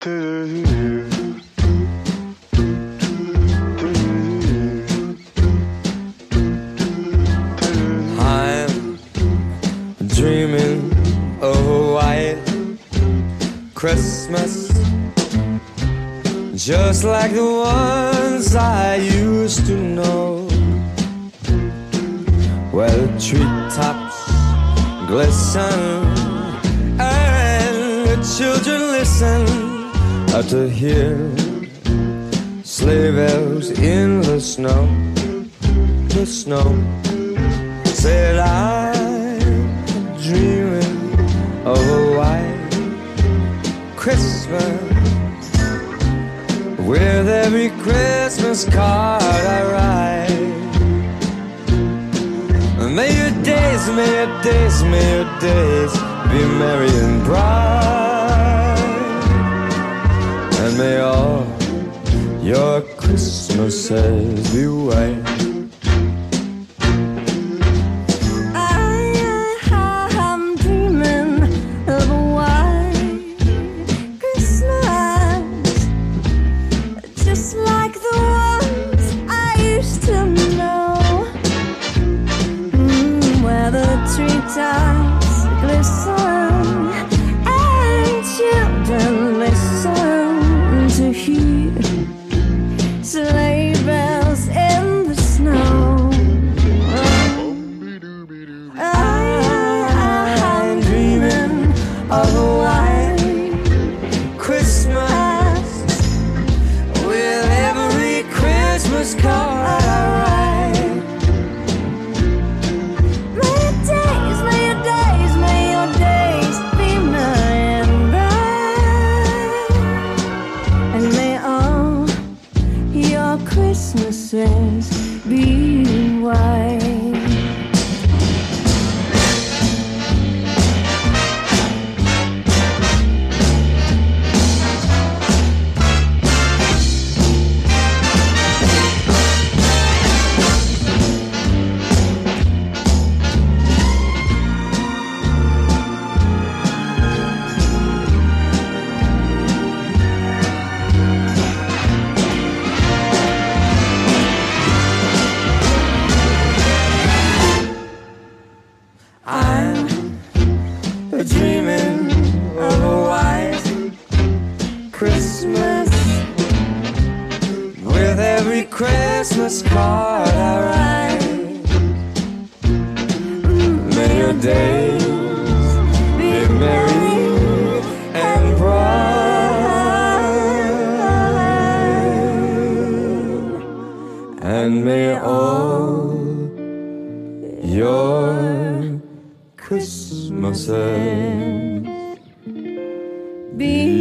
I'm dreaming of a white Christmas, just like the ones I used to know, where the treetops glisten and the children listen to hear sleigh bells in the snow. The snow said I'm dreaming of a white Christmas, with every Christmas card I write. May your days, may your days, may your days be merry and bright, and may all your Christmases be white. I'm dreaming of a white Christmas, just like the ones I used to know, where the treetops glisten and children listen to hear sleigh bells in the snow. I'm dreaming of a white Christmas, with every Christmas card I write. May your days, may your days, may your days be merry and bright, and may all your Christmases be white. I'm dreaming of a white Christmas, with every Christmas card I write. May your days be merry and bright, and may all your Christmases be